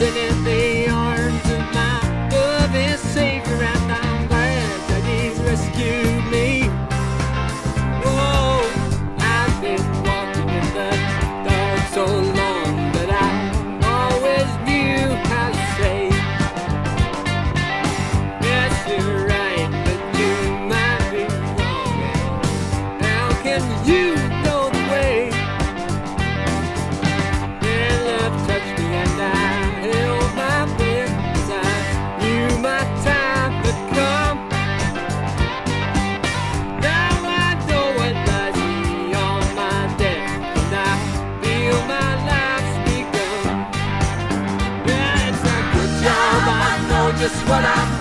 open in the arms of my loving Savior, and I'm glad that He's rescued me. Whoa, I've been walking in the dark so long, but I always knew how to say, yes, you're right, but you might be wrong. And how can you know the way? Then love touched me and I held my breath, 'cause I knew my time had come. Now I know what lies beyond my death, and I feel my life's begun. Yeah, it's a good job, I know just what I'm